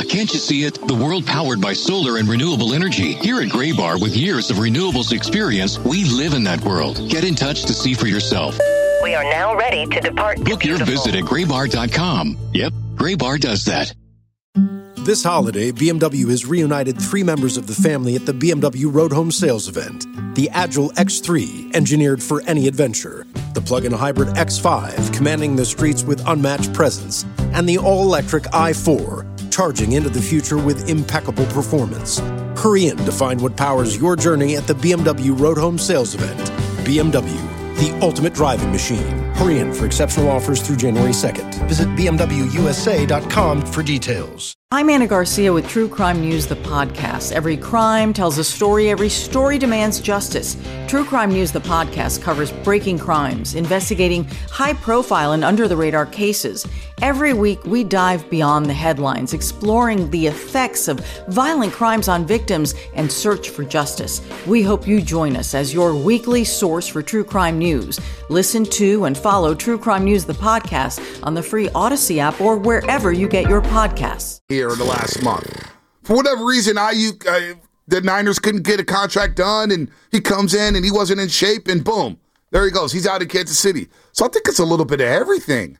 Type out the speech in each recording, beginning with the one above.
can't you see it? The world powered by solar and renewable energy. Here at Graybar, with years of renewables experience, we live in that world. Get in touch to see for yourself. We are now ready to depart. Book your visit at graybar.com. Yep, Graybar does that. This holiday, BMW has reunited 3 members of the family at the BMW Road Home Sales Event. The Agile X3, engineered for any adventure. The plug-in hybrid X5, commanding the streets with unmatched presence. And the all-electric i4, charging into the future with impeccable performance. Hurry in to find what powers your journey at the BMW Road Home Sales Event. BMW, the ultimate driving machine. Hurry in for exceptional offers through January 2nd. Visit BMWUSA.com for details. I'm Anna Garcia with True Crime News, the podcast. Every crime tells a story. Every story demands justice. True Crime News, the podcast, covers breaking crimes, investigating high-profile and under-the-radar cases. Every week, we dive beyond the headlines, exploring the effects of violent crimes on victims and search for justice. We hope you join us as your weekly source for true crime news. Listen to and follow True Crime News, the podcast, on the free Odyssey app or wherever you get your podcasts. Here in the last month. For whatever reason, the Niners couldn't get a contract done, and he comes in and he wasn't in shape, and boom, there he goes. He's out in Kansas City. So I think it's a little bit of everything.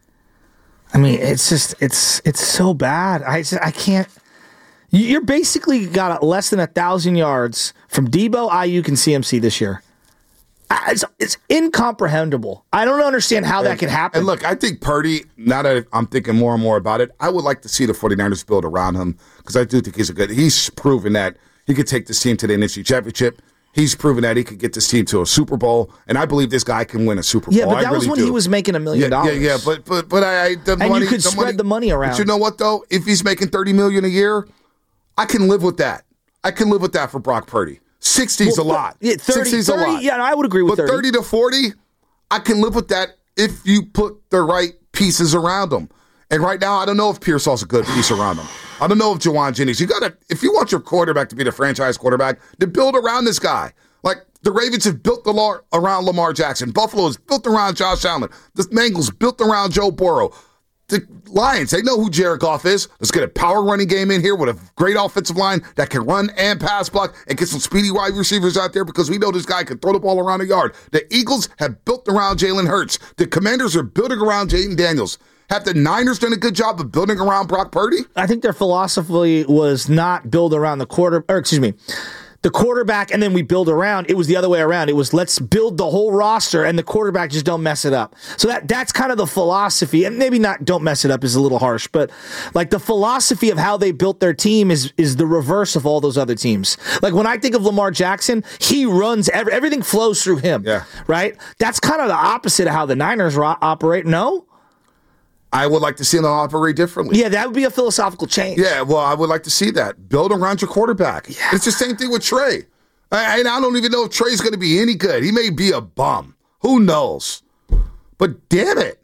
I mean, it's just, it's so bad. I can't. You're basically got less than 1,000 yards from Debo, Ayuk, and CMC this year. It's incomprehensible. I don't understand how that can happen. And look, I think Purdy, now that I'm thinking more and more about it, I would like to see the 49ers build around him because I do think he's proven that he could take this team to the NFC Championship. He's proven that he could get this team to a Super Bowl, and I believe this guy can win a Super Bowl. Yeah, but that was when he was making $1 million. Yeah, but you could spread the money around. But you know what though? If he's making $30 million a year, I can live with that. I can live with that for Brock Purdy. 60's a lot. Yeah, 60's a lot. Yeah, I would agree with 30. But 30 to 40, I can live with that if you put the right pieces around him. And right now, I don't know if Pearsall's a good piece around him. I don't know if Jawan Jennings. If you want your quarterback to be the franchise quarterback, then build around this guy. Like the Ravens have built around Lamar Jackson. Buffalo has built around Josh Allen. The Bengals built around Joe Burrow. The Lions, they know who Jared Goff is. Let's get a power running game in here with a great offensive line that can run and pass block and get some speedy wide receivers out there because we know this guy can throw the ball around the yard. The Eagles have built around Jalen Hurts. The Commanders are building around Jaden Daniels. Have the Niners done a good job of building around Brock Purdy? I think their philosophy was not build around the quarterback and then we build around. It was the other way around. It was let's build the whole roster and the quarterback just don't mess it up. So that's kind of the philosophy, and maybe not don't mess it up is a little harsh, but like the philosophy of how they built their team is the reverse of all those other teams. Like when I think of Lamar Jackson, he runs, everything flows through him, right? That's kind of the opposite of how the Niners operate, no? I would like to see them operate differently. Yeah, that would be a philosophical change. Yeah, well, I would like to see that. Build around your quarterback. Yeah. It's the same thing with Trey. I don't even know if Trey's going to be any good. He may be a bum. Who knows? But damn it.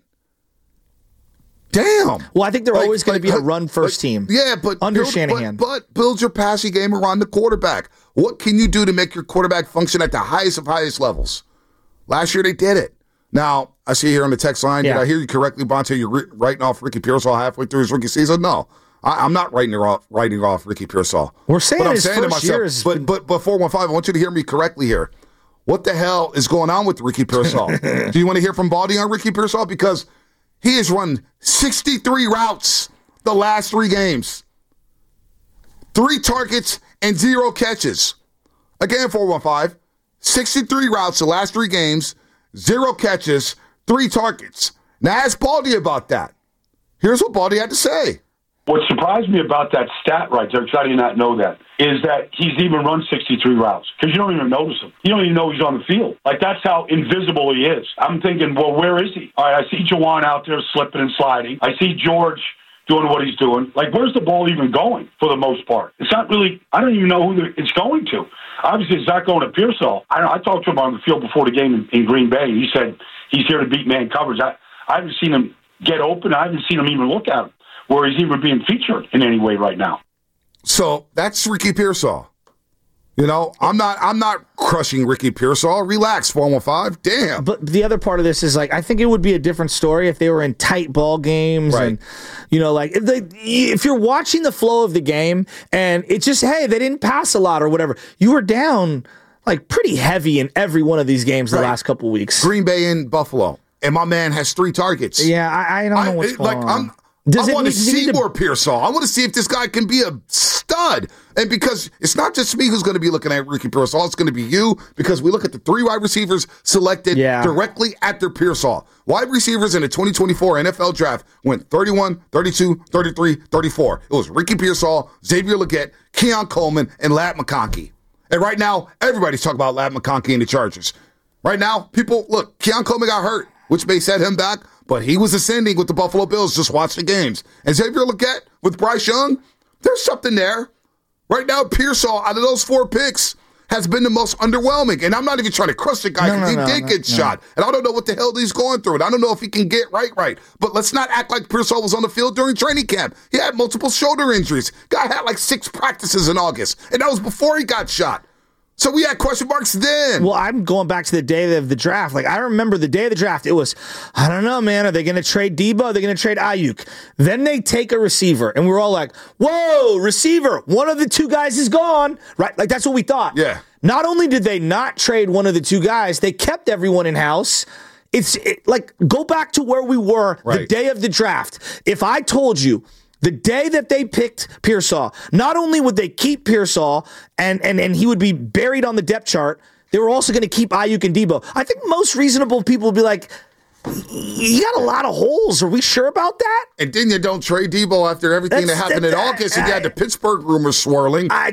Damn. Well, I think they're always going to be a run-first team. Yeah, but under Shanahan. But build your passing game around the quarterback. What can you do to make your quarterback function at the highest of highest levels? Last year they did it. Now, I see here on the text line, did I hear you correctly, Bonte? You're writing off Ricky Pearsall halfway through his rookie season? No, I'm not writing off Ricky Pearsall. We're saying his first year is... But 415, I want you to hear me correctly here. What the hell is going on with Ricky Pearsall? Do you want to hear from Baldy on Ricky Pearsall? Because he has run 63 routes the last 3 games. 3 targets and 0 catches. Again, 415, 63 routes the last 3 games, 0 catches, 3 targets. Now ask Baldy about that. Here's what Baldy had to say. What surprised me about that stat right there, because I did not know that, is that he's even run 63 routes. Because you don't even notice him. You don't even know he's on the field. Like, that's how invisible he is. I'm thinking, well, where is he? All right, I see Jawan out there slipping and sliding. I see George doing what he's doing. Like, where's the ball even going for the most part? It's not really, I don't even know who it's going to. Obviously, it's not going to Pearsall. I talked to him on the field before the game in Green Bay. He said he's here to beat man coverage. I haven't seen him get open. I haven't seen him even look at him where he's even being featured in any way right now. So that's Ricky Pearsall. You know, I'm not crushing Ricky Pearsall. Relax, 415. Damn. But the other part of this is, like, I think it would be a different story if they were in tight ball games. Right. And, you know, like, if you're watching the flow of the game and it's just, hey, they didn't pass a lot or whatever, you were down, like, pretty heavy in every one of these games the last couple weeks. Green Bay and Buffalo. And my man has 3 targets. Yeah, I don't know what's going on. I want to see more Pearsall. I want to see if this guy can be a stud. And because it's not just me who's going to be looking at Ricky Pearsall, it's going to be you, because we look at the 3 wide receivers selected directly after Pearsall. Wide receivers in the 2024 NFL draft went 31, 32, 33, 34. It was Ricky Pearsall, Xavier Legette, Keon Coleman, and Ladd McConkey. And right now, everybody's talking about Ladd McConkey and the Chargers. Right now, people, look, Keon Coleman got hurt, which may set him back, but he was ascending with the Buffalo Bills. Just watch the games. And Xavier Legette with Bryce Young, there's something there. Right now, Pearsall, out of those 4 picks, has been the most underwhelming. And I'm not even trying to crush the guy because he did get shot. And I don't know what the hell he's going through. And I don't know if he can get right. But let's not act like Pearsall was on the field during training camp. He had multiple shoulder injuries. Guy had like 6 practices in August. And that was before he got shot. So we had question marks then. Well, I'm going back to the day of the draft. Like, I remember the day of the draft, it was, I don't know, man. Are they going to trade Debo? Are they going to trade Ayuk? Then they take a receiver, and we're all like, whoa, receiver. One of the 2 guys is gone. Right? Like, that's what we thought. Yeah. Not only did they not trade one of the 2 guys, they kept everyone in-house. Like, go back to where we were the day of the draft. If I told you, the day that they picked Pearsall, not only would they keep Pearsall and he would be buried on the depth chart, they were also going to keep Ayuk and Debo. I think most reasonable people would be like, you got a lot of holes. Are we sure about that? And then you don't trade Debo after everything that happened in August. And you had the Pittsburgh rumors swirling and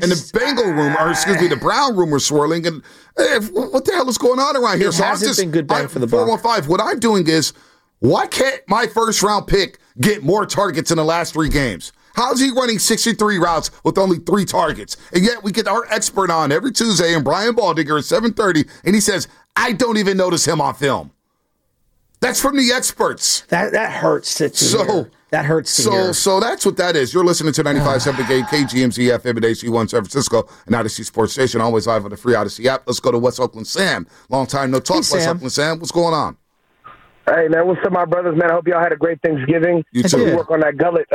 the Brown rumors swirling. And what the hell is going on around here? It hasn't been good bang for the buck. 415. What I'm doing is, why can't my first round pick get more targets in the last 3 games? How is he running 63 routes with only 3 targets? And yet we get our expert on every Tuesday, and Brian Baldinger at 7:30, and he says, I don't even notice him on film. That's from the experts. That hurts to hear. That hurts to hear. So that's what that is. You're listening to 95.7 KGMZ FM at AC1 San Francisco, an Odyssey Sports Station, always live on the free Odyssey app. Let's go to West Oakland Sam. Long time no talk, West Oakland Sam. What's going on? Hey, man, what's up, my brothers, man? I hope y'all had a great Thanksgiving. You too. Work on that gullet.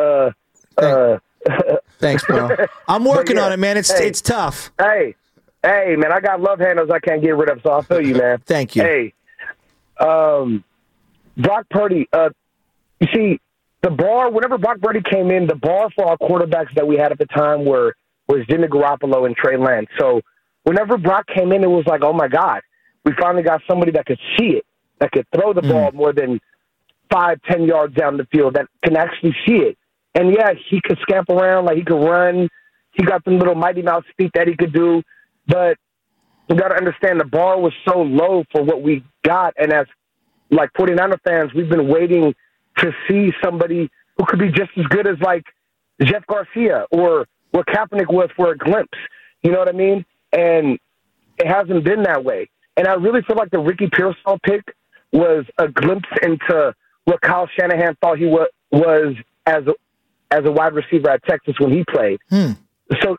Thanks, bro. I'm working on it, man. It's tough. Hey, man, I got love handles I can't get rid of, so I'll feel you, man. Thank you. Hey, Brock Purdy, you see, the bar, whenever Brock Purdy came in, the bar for our quarterbacks that we had at the time was Jimmy Garoppolo and Trey Lance. So whenever Brock came in, it was like, oh, my God, we finally got somebody that could see it, that could throw the ball more than 5-10 yards down the field, that can actually see it. And, yeah, he could scamper around, like he could run. He got some little Mighty Mouse feet that he could do. But you got to understand the bar was so low for what we got. And as, like, 49er fans, we've been waiting to see somebody who could be just as good as, like, Jeff Garcia or what Kaepernick was for a glimpse. You know what I mean? And it hasn't been that way. And I really feel like the Ricky Pearsall pick was a glimpse into what Kyle Shanahan thought he was as a wide receiver at Texas when he played. So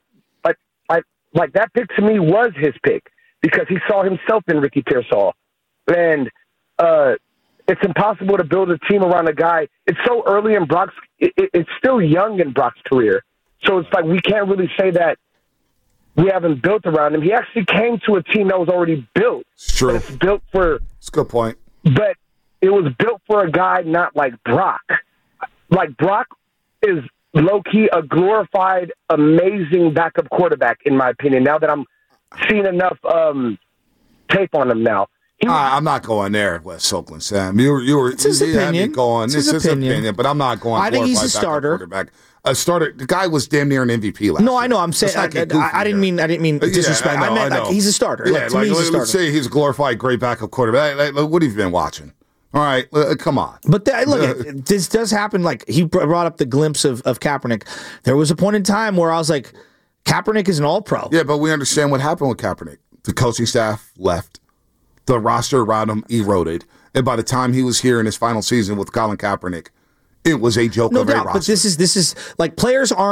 like that pick to me was his pick because he saw himself in Ricky Pearsall. And it's impossible to build a team around a guy. It's so early in Brock's – it's still young in Brock's career. So it's like we can't really say that we haven't built around him. He actually came to a team that was already built. It's true. It's built for – It's a good point. But it was built for a guy not like Brock. Like Brock is low-key a glorified, amazing backup quarterback, in my opinion, now that I'm seeing enough tape on him now. I'm not going there, West Oakland Sam. You were it's his opinion. It's his opinion, but I'm not going. I think he's a starter. A starter. The guy was damn near an MVP last year. No, I know. I'm saying I didn't mean disrespect. Yeah, I know. Like, he's a starter. Yeah, to me, he's a starter. Let's say he's a glorified great backup quarterback. What have you been watching? All right, come on. But this does happen. Like he brought up the glimpse of Kaepernick. There was a point in time where I was like, Kaepernick is an all-pro. Yeah, but we understand what happened with Kaepernick. The coaching staff left. The roster around him eroded. And by the time he was here in his final season with Colin Kaepernick, it was a joke of a roster. But this is like players aren't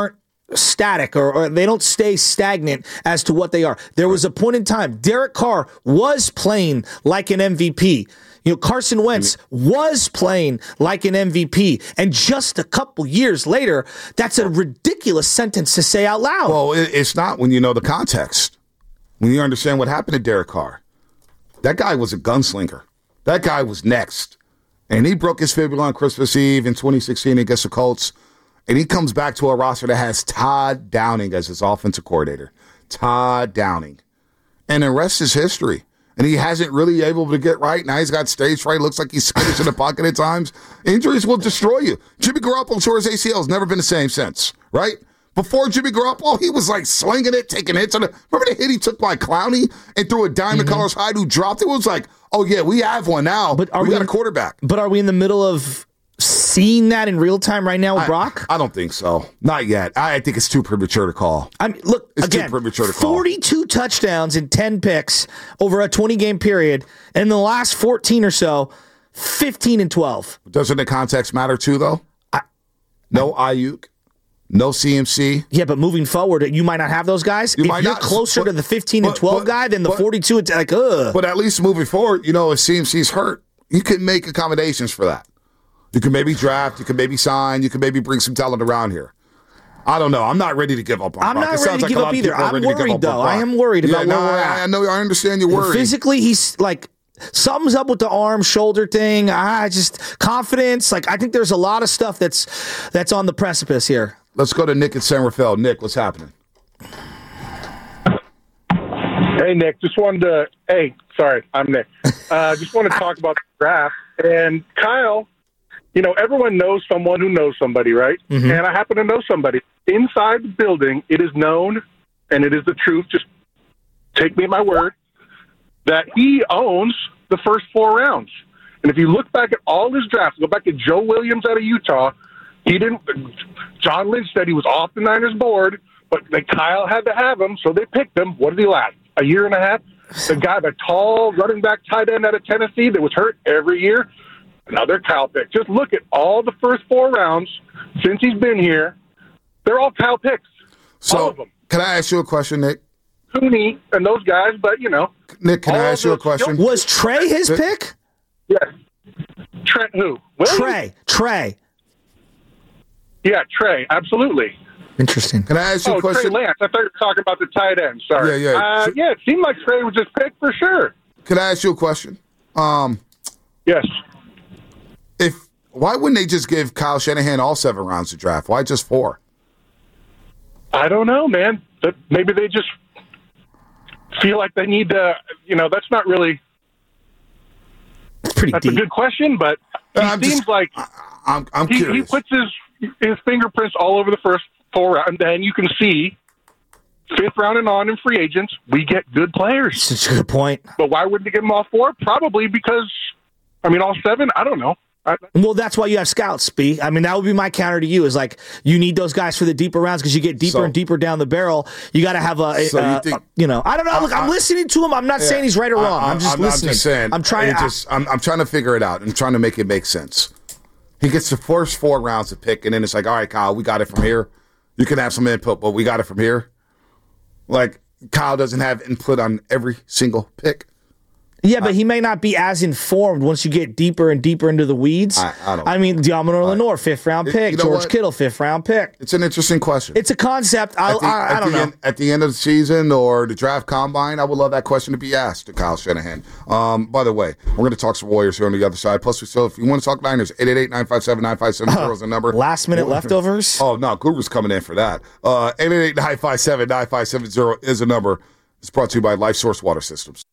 static or they don't stay stagnant as to what they are. There was a point in time, Derek Carr was playing like an MVP. Carson Wentz was playing like an MVP. And just a couple years later, that's a ridiculous sentence to say out loud. Well, it's not when you know the context. When you understand what happened to Derek Carr. That guy was a gunslinger. That guy was next. And he broke his fibula on Christmas Eve in 2016 against the Colts. And he comes back to a roster that has Todd Downing as his offensive coordinator. Todd Downing. And the rest is history. And he hasn't really able to get right. Now he's got stage fright. Looks like he's skittish in the pocket at times. Injuries will destroy you. Jimmy Garoppolo tore his ACL. Has never been the same since, right? Before Jimmy Garoppolo, he was like slinging it, taking hits. Remember the hit he took by Clowney and threw a Diamond Colors Hyde who dropped it? It was like, oh, yeah, we have one now. But we got a quarterback. But are we in the middle of seeing that in real time right now with Brock? I don't think so. Not yet. I think it's too premature to call. It's too premature to call. 42 touchdowns and 10 picks over a 20-game period. And in the last 14 or so, 15 and 12. Doesn't the context matter too, though? No Ayuk. No CMC. Yeah, but moving forward, you might not have those guys. If you're closer to the 15 and 12 guy than the 42, it's like, ugh. But at least moving forward, if CMC's hurt, you can make accommodations for that. You can maybe draft, you can maybe sign, you can maybe bring some talent around here. I don't know. I'm not ready to give up on Brock. I'm not ready to give up either. I'm worried, though. I am worried about where we're at. I know. I understand you're worried. Physically, he's like, something's up with the arm, shoulder thing. Just confidence. Like, I think there's a lot of stuff that's on the precipice here. Let's go to Nick at San Rafael. Nick, what's happening? Hey, Nick. I'm Nick. Just want to talk about the draft. And Kyle, everyone knows someone who knows somebody, right? Mm-hmm. And I happen to know somebody. Inside the building, it is known, and it is the truth, just take me at my word, that he owns the first 4 rounds. And if you look back at all his drafts, go back to Joe Williams out of Utah, John Lynch said he was off the Niners board, but Kyle had to have him, so they picked him. What did he last? A year and a half? The tall running back tight end out of Tennessee that was hurt every year, another Kyle pick. Just look at all the first 4 rounds since he's been here. They're all Kyle picks. All of them. Can I ask you a question, Nick? Cooney and those guys, but, Nick, can I ask you a question? Was Trey his pick? Yes. Trent who? Williams? Trey. Yeah, Trey, absolutely. Interesting. Can I ask you a question? Trey Lance. I thought you were talking about the tight end. Sorry. Yeah. It seemed like Trey was just picked for sure. Can I ask you a question? Yes. Why wouldn't they just give Kyle Shanahan all 7 rounds to draft? Why just 4? I don't know, man. Maybe they just feel like they need to, that's not really... That's pretty deep. That's a good question, but he seems like... I'm curious. He puts his fingerprints all over the first 4 rounds, and then you can see 5th round and on in free agents, we get good players. Such a good point. But why wouldn't they give them all 4? Probably because, all 7? I don't know. Well, that's why you have scouts, B. That would be my counter to you, is like, you need those guys for the deeper rounds because you get deeper and deeper down the barrel. You got to have I don't know. Look, I'm listening to him. I'm not saying he's right or wrong. I'm just listening. I'm just saying. I'm trying to figure it out. I'm trying to make it make sense. He gets the first 4 rounds to pick, and then it's like, all right, Kyle, we got it from here. You can have some input, but we got it from here. Like, Kyle doesn't have input on every single pick. Yeah, but he may not be as informed once you get deeper and deeper into the weeds. I don't know. Diamondor Lenore, 5th round pick. George Kittle, 5th round pick. It's an interesting question. It's a concept. I don't know. At the end of the season or the draft combine, I would love that question to be asked to Kyle Shanahan. By the way, we're going to talk some Warriors here on the other side. Plus, if you want to talk Niners, 888-957-9570 is the number. Last minute leftovers? Oh, no, Guru's coming in for that. 888-957-9570 is the number. It's brought to you by Life Source Water Systems.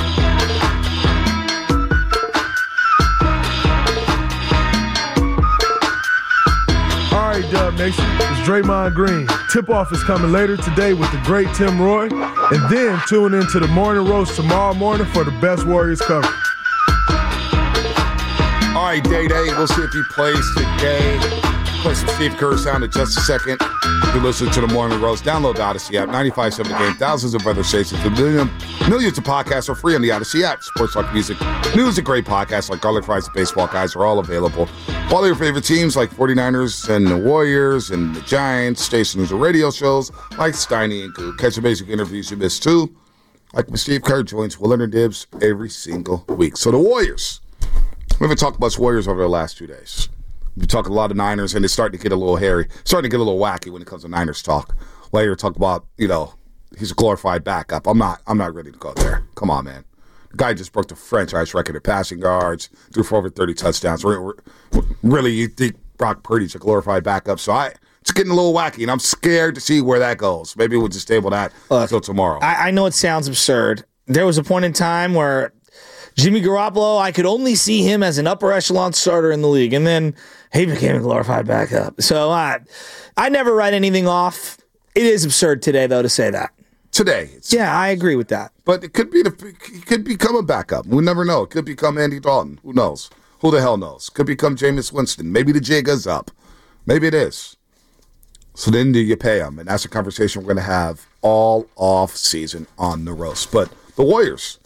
Dub Nation, it's Draymond Green. Tip-off is coming later today with the great Tim Roy, and then tune into the Morning Roast tomorrow morning for the best Warriors coverage. All right, Day. We'll see if he plays today. Play some Steve Kerr sound in just a second. You're listening to the Morning Roast. Download the Odyssey app. 95.7 The Game. Thousands of other stations. Millions of podcasts are free on the Odyssey app. Sports like music, news, and great podcasts like Garlic Fries and Baseball Guys are all available. All your favorite teams like 49ers and the Warriors and the Giants. Station news and radio shows like Steiny and Goo. Catch amazing interviews you missed too. Like when Steve Kerr joins Willard and Dibs every single week. So the Warriors. We haven't talked much Warriors over the last 2 days. We talk a lot of Niners, and it's starting to get a little hairy. Starting to get a little wacky when it comes to Niners talk. Later, talk about, he's a glorified backup. I'm not ready to go there. Come on, man. The guy just broke the franchise record in passing yards, threw for over 30 touchdowns. Really, you think Brock Purdy's a glorified backup? So it's getting a little wacky, and I'm scared to see where that goes. Maybe we'll just table that until tomorrow. I know it sounds absurd. There was a point in time where Jimmy Garoppolo, I could only see him as an upper echelon starter in the league, and then he became a glorified backup. So I never write anything off. It is absurd today, though, to say that. Today. Yeah, I agree with that. But it could become a backup. We never know. It could become Andy Dalton. Who knows? Who the hell knows? Could become Jameis Winston. Maybe the jig is up. Maybe it is. So then do you pay him? And that's a conversation we're going to have all off season on the roast. But the Warriors.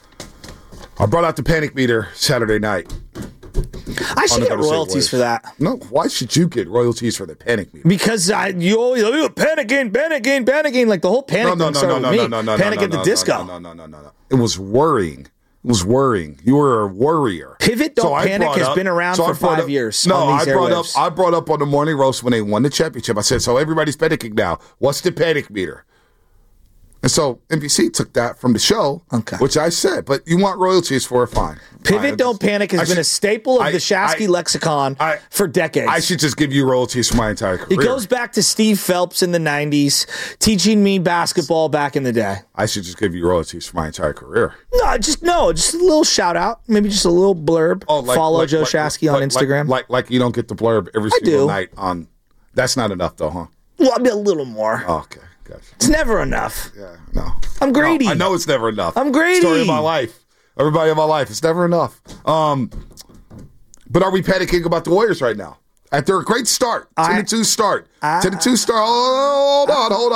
I brought out the panic meter Saturday night. I should get royalties for that. No, why should you get royalties for the panic meter? Because you always panicking, like the whole panic. No. Panic at the Disco. No. It was worrying. You were a worrier. Pivot Don't Panic has been around for 5 years. I brought up on the Morning Roast when they won the championship. I said, so everybody's panicking now. What's the panic meter? And so NBC took that from the show, which I said, but you want royalties for it, fine. Pivot Don't Panic has been a staple of the Shasky lexicon for decades. I should just give you royalties for my entire career. It goes back to Steve Phelps in the 90s, teaching me basketball back in the day. I should just give you royalties for my entire career. Just a little shout out, maybe just a little blurb. Follow Joe Shasky on Instagram. Like you don't get the blurb every single night on. That's not enough though, huh? Well, I'll be a little more. Oh, okay. Gotcha. It's never enough. Yeah, no. I'm greedy. No, I know it's never enough. I'm greedy. Story of my life. Everybody in my life. It's never enough. But are we panicking about the Warriors right now? After a great start, 10-2 start. 10-2 start. Hold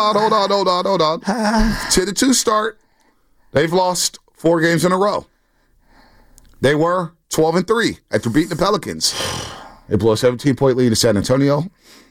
on. 10-2 start. They've lost 4 games in a row. They were 12-3 after beating the Pelicans. They blew a 17-point lead to San Antonio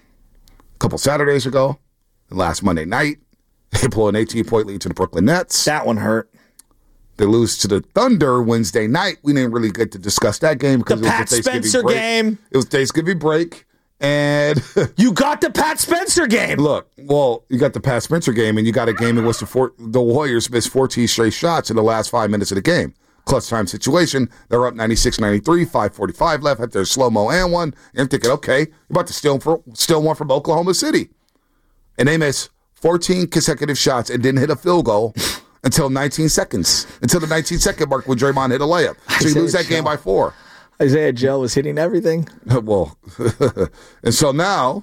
a couple Saturdays ago. And last Monday night, they blew an 18-point lead to the Brooklyn Nets. That one hurt. They lose to the Thunder Wednesday night. We didn't really get to discuss that game because it was the Spencer game. It was Thanksgiving break, and you got the Pat Spencer game. Look, you got the Pat Spencer game, and you got a game in which the Warriors missed 14 straight shots in the last 5 minutes of the game. Clutch time situation. They're up 96-93, 5:45 left at their slow-mo and one. And I'm thinking, okay, you're about to steal one from Oklahoma City. And they missed 14 consecutive shots and didn't hit a field goal until 19 seconds. Until the 19-second mark when Draymond hit a layup. So you lose that game by 4. Isaiah Joe was hitting everything. Well, and so now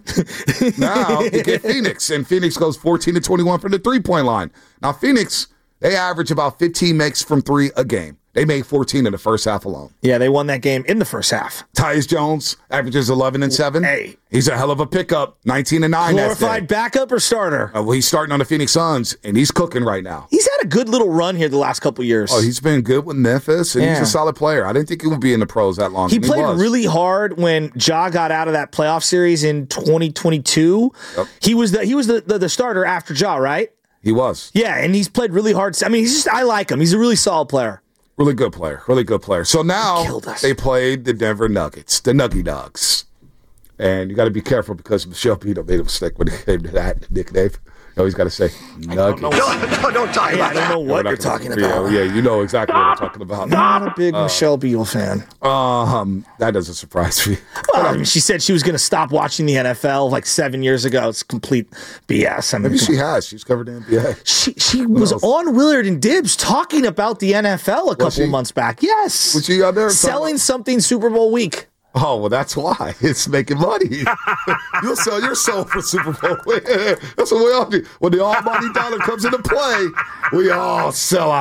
you get Phoenix. And Phoenix goes 14-21 from the three-point line. Now, Phoenix, they average about 15 makes from 3 a game. They made 14 in the first half alone. Yeah, they won that game in the first half. Tyus Jones averages 11-7. Hey. He's a hell of a pickup. 19-9. Glorified backup or starter? Well, he's starting on the Phoenix Suns, and he's cooking right now. He's had a good little run here the last couple years. Oh, he's been good with Memphis, and he's a solid player. I didn't think he would be in the pros that long. He played really hard when Ja got out of that playoff series in 2022. Yep. He was the starter after Ja, right? He was. Yeah, and he's played really hard. I mean, I like him. He's a really solid player. Really good player. So now they played the Denver Nuggets, the Nuggy Dogs. And you got to be careful because Michelle Beadle made a mistake when it came to that nickname. You always got to say Nuggets. Don't talk about that. I don't know what you're talking about. Yeah, you know exactly what I'm talking about. Not a big Michelle Beadle fan. That doesn't surprise me. Well, I mean, she said she was going to stop watching the NFL like 7 years ago. It's complete BS. I mean, maybe she has. She's covered the NBA. She was on Willard and Dibs talking about the NFL a couple months back. Yes. Was she out there selling something Super Bowl week? Oh, well, that's why. It's making money. You'll sell your soul for Super Bowl. That's what we all do. When the almighty dollar comes into play, we all sell out.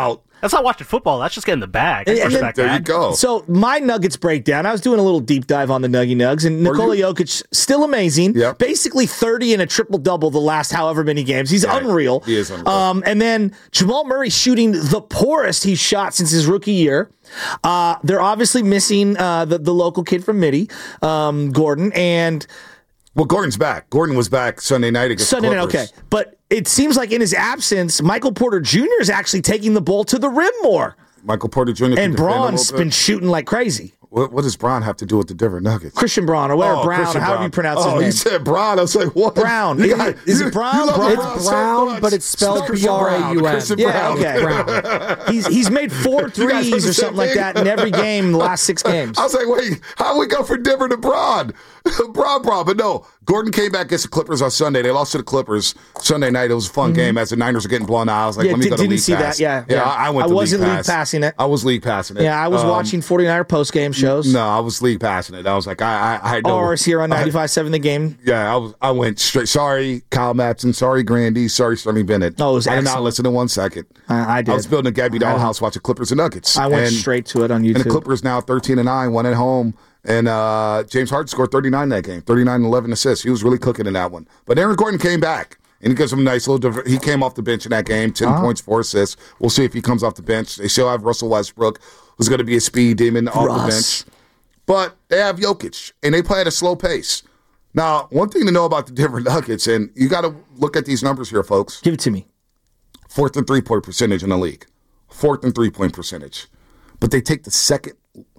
That's not watching football. That's just getting the bag. I respect there that. you go. So my Nuggets breakdown, I was doing a little deep dive on the Nuggy Nugs, and Nikola Jokic, still amazing. Yep. Basically 30 and a triple-double the last however many games. He's unreal. He is unreal. And then Jamal Murray shooting the poorest he's shot since his rookie year. They're obviously missing the local kid from Midi, Gordon, and... Well, Gordon's back. Gordon was back Sunday night against the Clippers. Okay. But it seems like in his absence, Michael Porter Jr. is actually taking the ball to the rim more. Michael Porter Jr. And Braun's been shooting like crazy. What does Braun have to do with the Denver Nuggets? Christian Braun, or whatever, Brown, or however you pronounce his name. Oh, you said Braun. I was like, what? Brown. Is it Brown? It's Brown, but it's spelled B-R-A-U-N. Yeah, okay. Brown. He's made 4 threes or something like that in every game in the last 6 games. I was like, wait, how we go from Denver to Braun? Braun. But no, Gordon came back against the Clippers on Sunday. They lost to the Clippers Sunday night. It was a fun game as the Niners were getting blown out. I was like, let me go to league pass. That. Yeah. I wasn't league passing it. I was league passing it. Yeah, I was watching 49er post-game shows. No, I was league passing it. I was like, I know. Or here on 95.7 The Game. Yeah, I went straight. Sorry, Kyle Matson. Sorry, Grandy. Sorry, Sterling Bennett. Oh, it was I did excellent. not listen to 1 second. I did. I was building a Gabby Dollhouse watching Clippers and Nuggets. I went straight to it on YouTube. And the Clippers now 13-9, won at home. And James Harden scored 39 that game, 39 and 11 assists. He was really cooking in that one. But Aaron Gordon came back, and he gives him a nice little he came off the bench in that game, 10 points, 4 assists. We'll see if he comes off the bench. They still have Russell Westbrook, who's going to be a speed demon off the bench. But they have Jokic, and they play at a slow pace. Now, one thing to know about the Denver Nuggets, and you got to look at these numbers here, folks. Give it to me. 4th and 3-point percentage in the league. 4th and 3-point percentage. But they take the second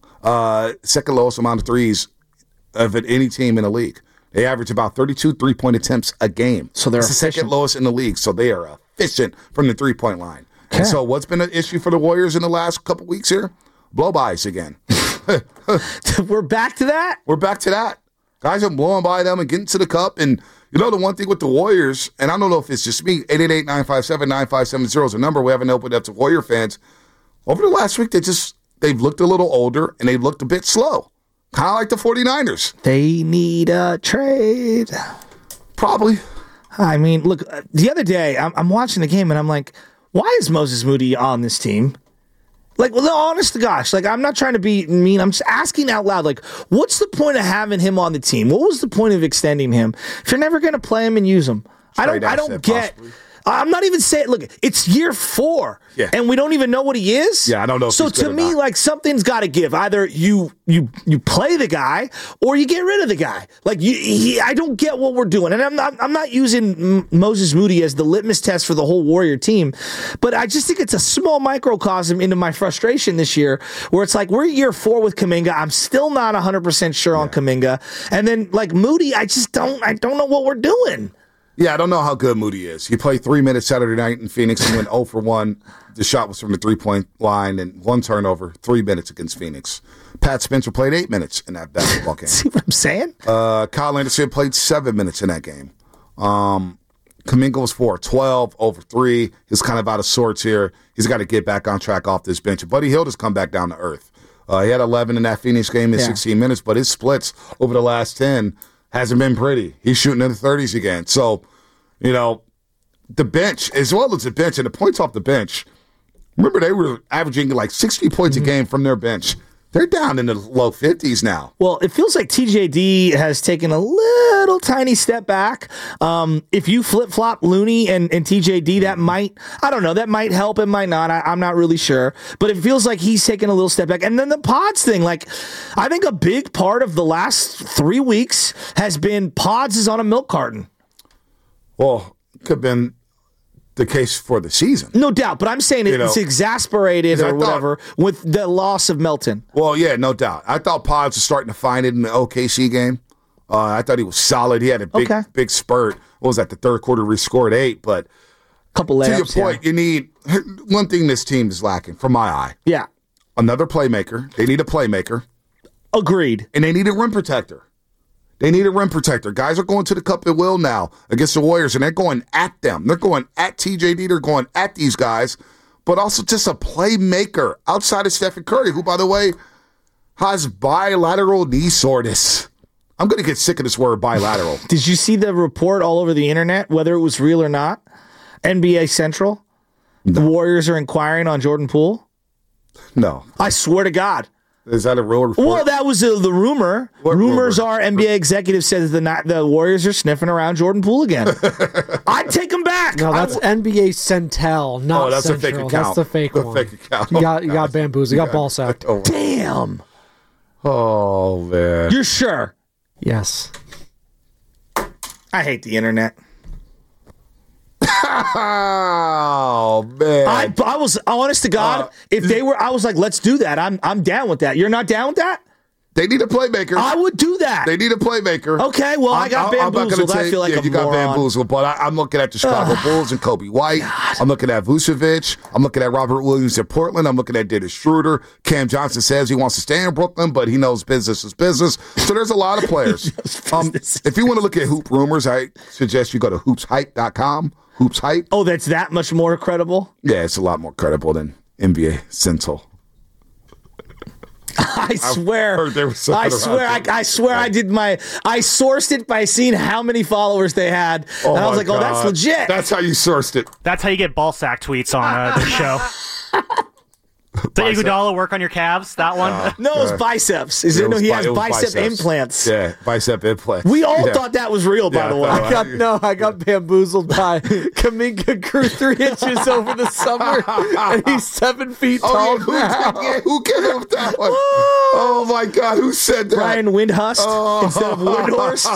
lowest amount of threes of any team in the league. They average about 32 3-point attempts a game. So they're the second lowest in the league. So they are efficient from the 3-point line. Okay. And so what's been an issue for the Warriors in the last couple weeks here? Blow-bys again. We're back to that? We're back to that. Guys are blowing by them and getting to the cup. And you know the one thing with the Warriors, and I don't know if it's just me, 888-957-9570 is a number we haven't opened up to Warrior fans. Over the last week, they've looked a little older, and they've looked a bit slow. Kind of like the 49ers. They need a trade. Probably. I mean, look, the other day, I'm watching the game, and I'm like, why is Moses Moody on this team? Like, well, honest to gosh, like, I'm not trying to be mean. I'm just asking out loud, like, what's the point of having him on the team? What was the point of extending him if you're never going to play him and use him? I don't get... Possibly. I'm not even saying, look, it's year 4, and we don't even know what he is. Yeah, I don't know. So to me, like, something's got to give. Either you play the guy or you get rid of the guy. Like, I don't get what we're doing, and I'm not using Moses Moody as the litmus test for the whole Warrior team, but I just think it's a small microcosm into my frustration this year, where it's like we're year 4 with Kuminga. I'm still not 100% sure on Kuminga, and then like Moody, I don't know what we're doing. Yeah, I don't know how good Moody is. He played 3 minutes Saturday night in Phoenix and went 0 for 1. The shot was from the 3-point line and 1 turnover, 3 minutes against Phoenix. Pat Spencer played 8 minutes in that basketball game. See what I'm saying? Kyle Anderson played 7 minutes in that game. Kuminga was 4-12, over 3. He's kind of out of sorts here. He's got to get back on track off this bench. Buddy Hield has come back down to earth. He had 11 in that Phoenix game in 16 minutes, but his splits over the last 10 hasn't been pretty. He's shooting in the 30s again. So, you know, the bench, as well as the bench, and the points off the bench, remember they were averaging like 60 points a game from their bench. They're down in the low 50s now. Well, it feels like TJD has taken a little tiny step back. If you flip-flop Looney and TJD, that might, I don't know, that might help. It might not. I'm not really sure. But it feels like he's taken a little step back. And then the Pods thing, like, I think a big part of the last 3 weeks has been Pods is on a milk carton. Well, it could have been the case for the season. No doubt, but I'm saying it's exasperated or whatever with the loss of Melton. Well, yeah, no doubt. I thought Pods was starting to find it in the OKC game. I thought he was solid. He had a big spurt. What was that, the third quarter we scored 8, but couple layups, to your point, you need one thing this team is lacking, from my eye. Yeah. Another playmaker. They need a playmaker. Agreed. And they need a rim protector. Guys are going to the cup at will now against the Warriors, and they're going at them. They're going at TJD. They're going at these guys, but also just a playmaker outside of Stephen Curry, who, by the way, has bilateral knee soreness. I'm going to get sick of this word bilateral. Did you see the report all over the internet, whether it was real or not? NBA Central. The Warriors are inquiring on Jordan Poole? No. I swear to God. Is that a real report? Well, that was the rumor. Rumors are NBA executives said the Warriors are sniffing around Jordan Poole again. I'd take him back. No, that's NBA Centel, not that's Central. a fake account. That's the fake one. Fake account. You got bamboozled. You got ball sacked. Damn. Oh, man. You're sure? Yes. I hate the internet. Oh, man. I was honest to God. If they were, I was like, let's do that. I'm down with that. You're not down with that? They need a playmaker. I would do that. They need a playmaker. Okay, well, I got bamboozled. I feel like you got moron. bamboozled, but I'm looking at the Chicago Bulls and Kobe White. God. I'm looking at Vucevic. I'm looking at Robert Williams in Portland. I'm looking at Dennis Schroeder. Cam Johnson says he wants to stay in Brooklyn, but he knows business is business. So there's a lot of players. If you want to look at hoop rumors, I suggest you go to hoopshype.com. Hoops Hype. Oh, that's that much more credible? Yeah, it's a lot more credible than NBA Central. I swear. I sourced it by seeing how many followers they had. And I was like, oh, that's legit. That's how you sourced it. That's how you get ball sack tweets on the show. Does Iguodala work on your calves? That one? No, it's biceps. He has bicep implants. Yeah, bicep implants. We all thought that was real, by the way. I got bamboozled by Kuminga grew 3 inches over the summer, and he's 7 feet tall now. Who came up with that one? Oh, my God. Who said that? Brian Windhurst instead of Windhorst.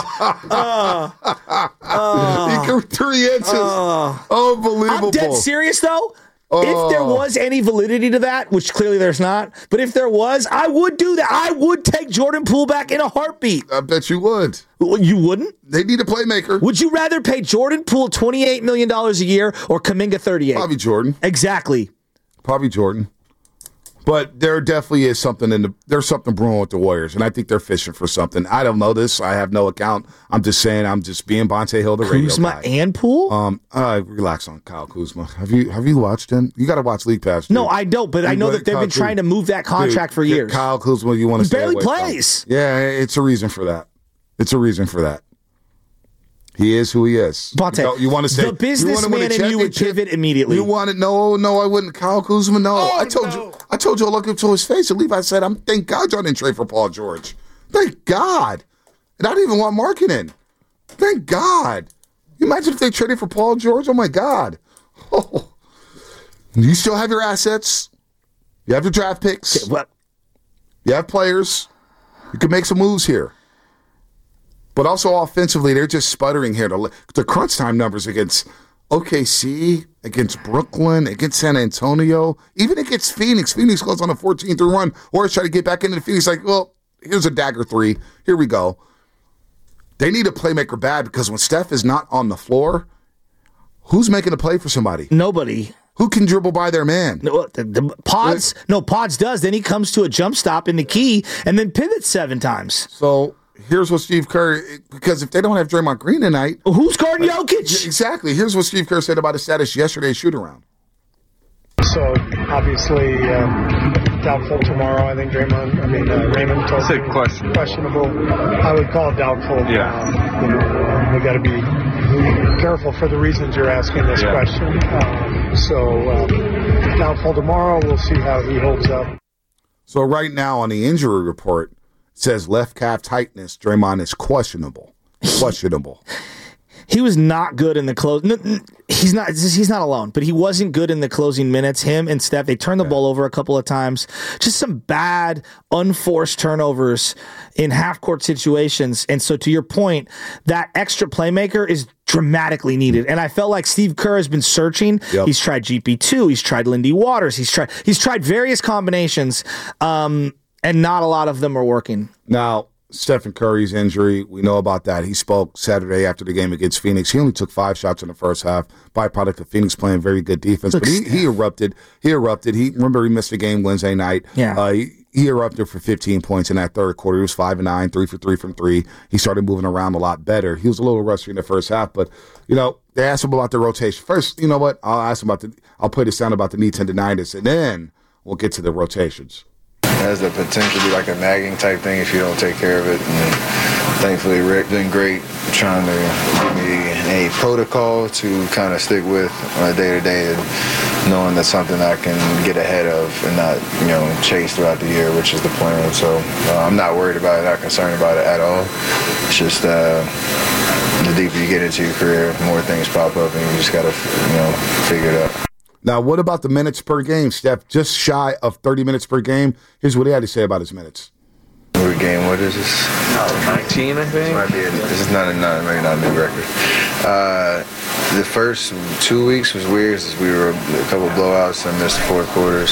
He grew 3 inches. Unbelievable. I'm dead serious, though. If there was any validity to that, which clearly there's not, but if there was, I would do that. I would take Jordan Poole back in a heartbeat. I bet you would. You wouldn't? They need a playmaker. Would you rather pay Jordan Poole $28 million a year or Kuminga $38? Probably Jordan. Exactly. Probably Jordan. But there definitely is something there's something brewing with the Warriors, and I think they're fishing for something. I don't know this. I have no account. I'm just saying. I'm just being Bonte Hill, the radio Kuzma guy. And Poole? Relax on Kyle Kuzma. Have you watched him? You got to watch League Pass. Dude. No, I don't. But I know that they've been trying to move that contract for years. Kyle Kuzma, you want to stay away barely plays. From. Yeah, it's a reason for that. He is who he is. Bonte, you want to say the businessman and you would pivot immediately. You want it? No, I wouldn't. Kyle Kuzma, no. I told you. I looked up to his face. And Levi said, thank God y'all didn't trade for Paul George. Thank God. And I didn't even want marketing. Thank God. You imagine if they traded for Paul George? Oh my God. Oh. You still have your assets. You have your draft picks. Okay, what? You have players. You can make some moves here. But also offensively, they're just sputtering here. The crunch time numbers against OKC, against Brooklyn, against San Antonio, even against Phoenix. Phoenix goes on a 14-3 run. Warriors try to get back into the Phoenix like, well, here's a dagger 3. Here we go. They need a playmaker bad because when Steph is not on the floor, who's making a play for somebody? Nobody. Who can dribble by their man? No, Pods. No, Pods does. Then he comes to a jump stop in the key and then pivots 7 times. So here's what Steve Kerr, because if they don't have Draymond Green tonight, who's guarding Jokic? Exactly. Here's what Steve Kerr said about his status yesterday's shoot-around. So obviously doubtful tomorrow. I think Raymond told me questionable. I would call it doubtful. Yeah. We got to be careful for the reasons you're asking this question. So doubtful tomorrow. We'll see how he holds up. So right now on the injury report, says left calf tightness. Draymond is questionable. He was not good in the close. No, he's not alone, but he wasn't good in the closing minutes. Him and Steph, they turned the ball over a couple of times. Just some bad, unforced turnovers in half-court situations. And so to your point, that extra playmaker is dramatically needed. And I felt like Steve Kerr has been searching. Yep. He's tried GP2. He's tried Lindy Waters. He's tried various combinations, and not a lot of them are working. Now, Stephen Curry's injury, we know about that. He spoke Saturday after the game against Phoenix. He only took 5 shots in the first half, byproduct of Phoenix playing very good defense. But he erupted. Remember, he missed the game Wednesday night. Yeah. He erupted for 15 points in that third quarter. He was 5 of 9, 3 for 3 from 3. He started moving around a lot better. He was a little rusty in the first half, but they asked him about the rotation. First, you know what? I'll play the sound about the knee tendonitis, and then we'll get to the rotations. It has the potential to be like a nagging type thing if you don't take care of it. And thankfully, Rick been great trying to get me a protocol to kind of stick with on a day-to-day, and knowing that's something I can get ahead of and not, chase throughout the year, which is the plan. So I'm not worried about it, not concerned about it at all. It's just the deeper you get into your career, more things pop up, and you just got to, figure it out. Now, what about the minutes per game, Steph? Just shy of 30 minutes per game. Here's what he had to say about his minutes. What game? What is this? 19, I think. This is maybe not a new record. The first 2 weeks was weird. We were a couple blowouts. I missed the fourth quarters.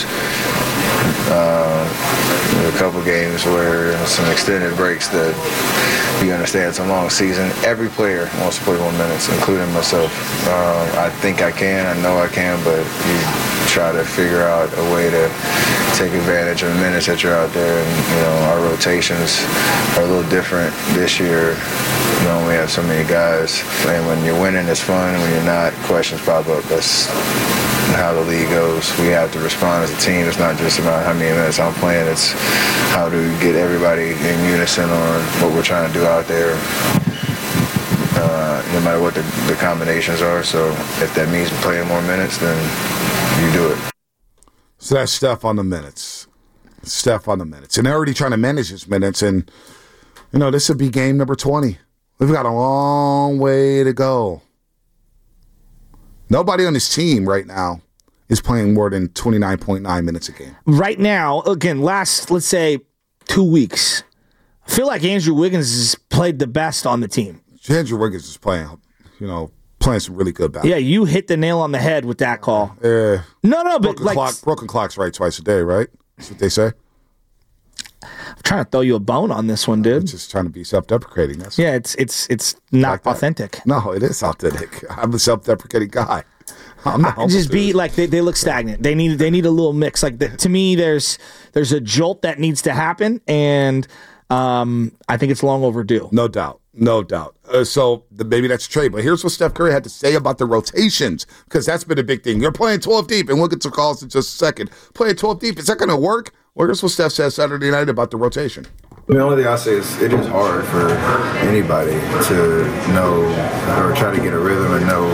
A couple games where some extended breaks that you understand it's a long season. Every player wants to play 1 minute, including myself. I think I can. I know I can, but you try to figure out a way to take advantage of the minutes that you're out there. And, our rotations are a little different this year. We have so many guys. And when you're winning, it's fun. When you're not, questions pop up. That's how the league goes. We have to respond as a team. It's not just about how many minutes I'm playing. It's how to get everybody in unison on what we're trying to do out there, no matter what the combinations are. So if that means playing more minutes, then you do it. So that's Steph on the minutes. And they're already trying to manage his minutes. And, this would be game number 20. We've got a long way to go. Nobody on this team right now is playing more than 29.9 minutes a game. Right now, again, last, let's say, 2 weeks, I feel like Andrew Wiggins has played the best on the team. Andrew Wiggins is playing some really good basketball. Yeah, you hit the nail on the head with that call. No, but broken clock's right twice a day, right? That's what they say. I'm trying to throw you a bone on this one, dude. I'm just trying to be self-deprecating. It's not like authentic. No, it is authentic. I'm a self-deprecating guy. I'm not just be like they look stagnant. They need a little mix. To me, there's a jolt that needs to happen, and I think it's long overdue. No doubt. So maybe that's a trade. But here's what Steph Curry had to say about the rotations, because that's been a big thing. You're playing 12 deep, and we'll get to calls in just a second. Playing 12 deep, is that going to work? Well, here's what Steph said Saturday night about the rotation. The only thing I'll say is it is hard for anybody to know or try to get a rhythm and know,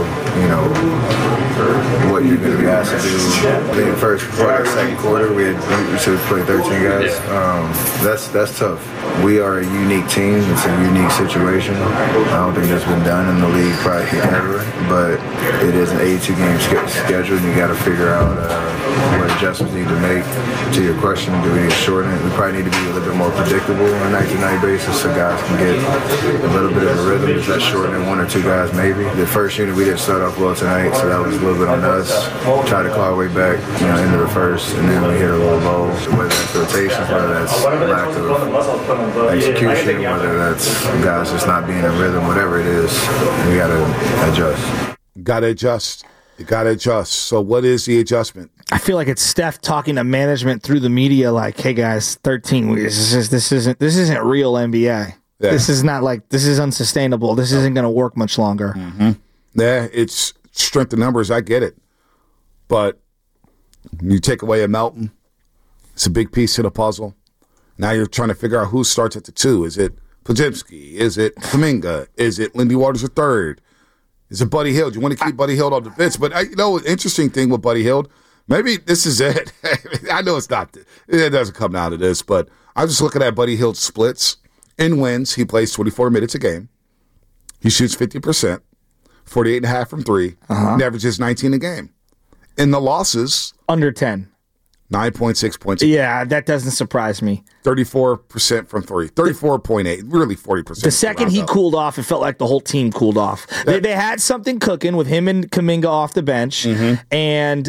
what you're going to be asked to do. I think first quarter, second quarter, we should have played 13 guys. That's tough. We are a unique team. It's a unique situation. I don't think that's been done in the league probably ever, but it is an 82-game schedule, and you got to figure out what adjustments need to make. To your question, do we need to shorten it? We probably need to be a little bit more predictable on a night-to-night basis so guys can get a little bit of a rhythm. Is that shortening one or two guys maybe? The first unit, we didn't start off well tonight, so that was a little bit on us. Try to claw our way back, into the first, and then we hit a little low. Whether that's rotations, whether that's lack of execution, whether that's guys just not being in rhythm, whatever it is, we got to adjust. You got to adjust. So what is the adjustment? I feel like it's Steph talking to management through the media like, hey guys, 13 this isn't real NBA. Yeah. This is unsustainable. This isn't going to work much longer. Mm-hmm. Yeah, it's strength of numbers. I get it. But you take away a Melton, it's a big piece of the puzzle. Now you're trying to figure out who starts at the 2. Is it Podziemski? Is it Kuminga? Is it Lindy Waters III? Is it Buddy Hield? You want to keep Buddy Hield on the bench. But, interesting thing with Buddy Hield, maybe this is it. I know it's not. It doesn't come down to this, but I'm just looking at Buddy Hield's splits. In wins, he plays 24 minutes a game. He shoots 50%, 48.5 from 3, and averages 19 a game. In the losses, under 10. 9.6 points. Yeah, that doesn't surprise me. 34% from 3. 34.8. Really 40%. The second he cooled off, it felt like the whole team cooled off. They had something cooking with him and Kuminga off the bench. Mm-hmm. And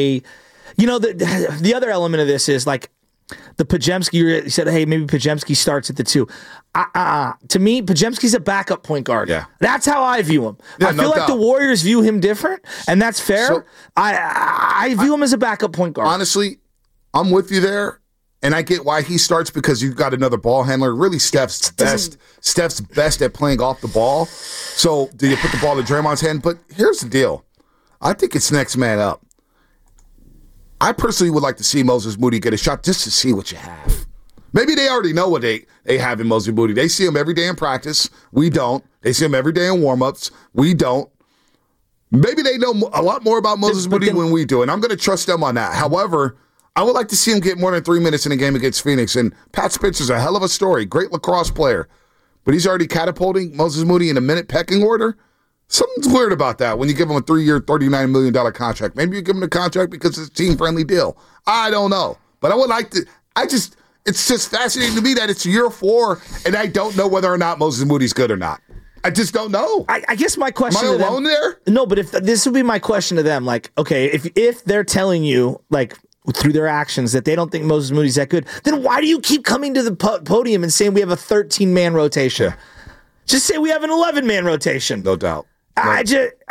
the other element of this is like the Podziemski, you said, hey, maybe Podziemski starts at the 2. To me, Podziemski's a backup point guard. Yeah. That's how I view him. Yeah, I feel like the Warriors view him different, and that's fair. So, I view him as a backup point guard. Honestly, I'm with you there, and I get why he starts because you've got another ball handler. Really, Steph's best at playing off the ball. So do you put the ball in Draymond's hand? But here's the deal. I think it's next man up. I personally would like to see Moses Moody get a shot just to see what you have. Maybe they already know what they have in Moses Moody. They see him every day in practice. We don't. They see him every day in warmups. We don't. Maybe they know a lot more about Moses Moody than we do, and I'm going to trust them on that. However, I would like to see him get more than 3 minutes in a game against Phoenix. And Pat Spencer's a hell of a story. Great lacrosse player. But he's already catapulting Moses Moody in a minute pecking order. Something's weird about that when you give him a 3-year, $39 million contract. Maybe you give him the contract because it's a team-friendly deal. I don't know. But I would like to – it's just fascinating to me that it's year 4, and I don't know whether or not Moses Moody's good or not. I just don't know. I guess my question Am I alone there? No, but if this would be my question to them, like, okay, if they're telling you, like, through their actions that they don't think Moses Moody's that good, then why do you keep coming to the podium and saying we have a 13-man rotation? Yeah. Just say we have an 11-man rotation. No doubt. I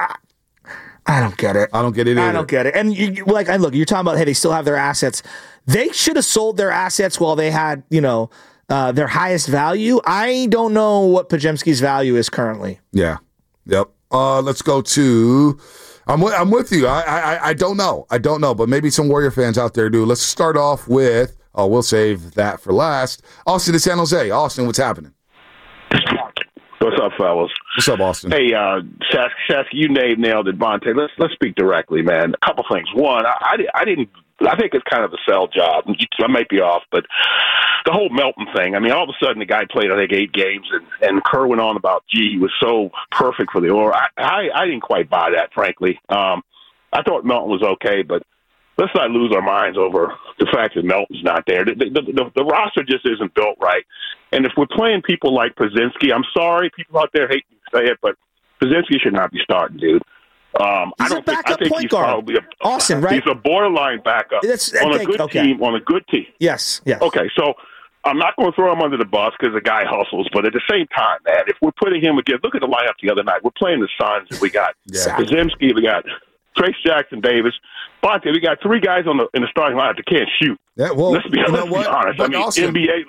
don't get it. I don't get it either. I don't get it. And look, you're talking about, hey, they still have their assets. They should have sold their assets while they had, their highest value. I don't know what Podziemski's value is currently. Yeah. Yep. Let's go to. I'm with you. I don't know. I don't know, but maybe some Warrior fans out there do. Let's start off with. We'll save that for last. Austin to San Jose. Austin, what's happening? What's up, fellas? What's up, Austin? Hey, Shasky, you nailed it, Bonte. Let's speak directly, man. A couple things. One, I think it's kind of a sell job. I might be off, but the whole Melton thing. I mean, all of a sudden the guy played, I think, 8 games, and Kerr went on about, he was so perfect for the Oilers. I didn't quite buy that, frankly. I thought Melton was okay, but let's not lose our minds over the fact that Melton's not there. The roster just isn't built right. And if we're playing people like Podziemski, I'm sorry, people out there hate to say it, but Podziemski should not be starting, dude. He's a backup point guard. Austin, right? He's a borderline backup on a good team. On a good team. Yes. Okay, so I'm not going to throw him under the bus because the guy hustles, but at the same time, man, if we're putting him again, look at the lineup the other night. We're playing the Suns, and we got Podziemski, we got Trace Jackson-Davis. Bonte, we got 3 guys in the starting lineup that can't shoot. Yeah, well, let's be honest. But Austin, NBA.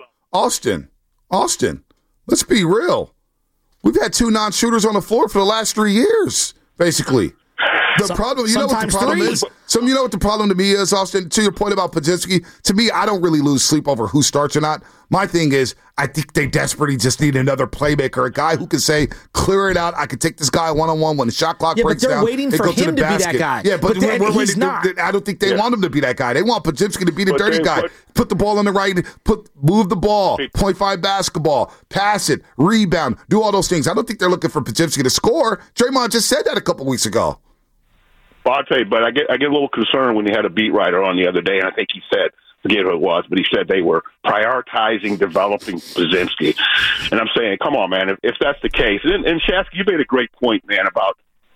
Austin, let's be real. We've had 2 non-shooters on the floor for the last 3 years, basically. The problem, you know what the problem is? You know what the problem to me is, Austin? To your point about Podziemski, to me, I don't really lose sleep over who starts or not. My thing is, I think they desperately just need another playmaker, a guy who can say, clear it out. I can take this guy one-on-one when the shot clock breaks down. Yeah, but they're waiting for him to be that guy. Yeah, but he's not. I don't think they want him to be that guy. They want Podziemski to be the dirty guy. Put the ball on the right, move the ball, 0.5 basketball, pass it, rebound, do all those things. I don't think they're looking for Podziemski to score. Draymond just said that a couple weeks ago. Well, I'll tell you, but I get a little concerned when he had a beat writer on the other day, and I think he said, forget who it was, but he said they were prioritizing developing Podziemski. And I'm saying, come on, man, if that's the case. And Shasky, you made a great point, man, about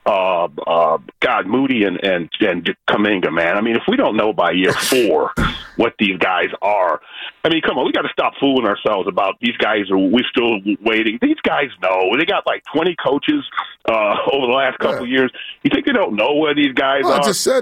Moody and Kuminga, man. I mean, if we don't know by year 4 what these guys are, I mean, come on, we got to stop fooling ourselves about these guys. We're still waiting. These guys know. They got like 20 coaches over the last couple of years. You think they don't know where these guys are? I just said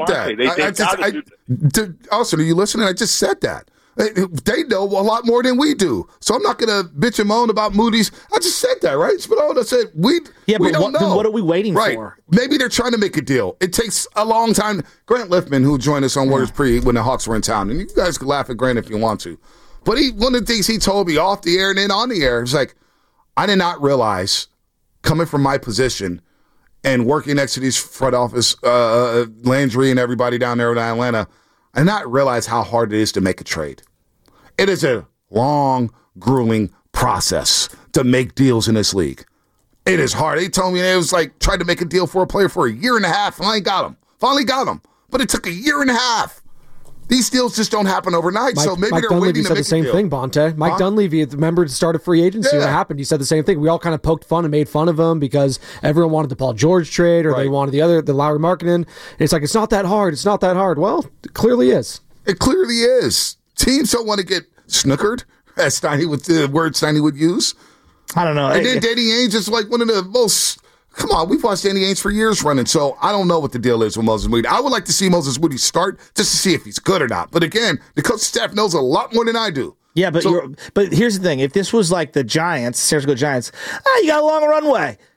that. Austin, are you listening? I just said that. They know a lot more than we do. So I'm not going to bitch and moan about Moody's. I just said that, right? Spinoza said we don't know. Then what are we waiting for? Maybe they're trying to make a deal. It takes a long time. Grant Liffman, who joined us on Warriors Pre when the Hawks were in town, and you guys can laugh at Grant if you want to. But one of the things he told me off the air and then on the air, was like, I did not realize, coming from my position and working next to these front office, Landry and everybody down there in Atlanta, I did not realize how hard it is to make a trade. It is a long, grueling process to make deals in this league. It is hard. They told me it was like trying to make a deal for a player for a year and a half. Finally got him. But it took a year and a half. These deals just don't happen overnight, so maybe they're waiting to make a deal. Mike Dunleavy said the same thing, Bonte. Mike Dunleavy, remember, started free agency. What happened? He said the same thing. We all kind of poked fun and made fun of him because everyone wanted the Paul George trade or they wanted the Lowry Markkanen. It's like, it's not that hard. It's not that hard. Well, it clearly is. It clearly is. Teams don't want to get snookered, as Steiny would, the word Steiny would use. I don't know. And then Danny Ainge is like one of the most... Come on, we've watched Danny Ainge for years running, so I don't know what the deal is with Moses Moody. I would like to see Moses Moody start just to see if he's good or not. But again, the coaching staff knows a lot more than I do. Yeah, but but here's the thing. If this was like the Giants, San Francisco Giants, you got a long runway.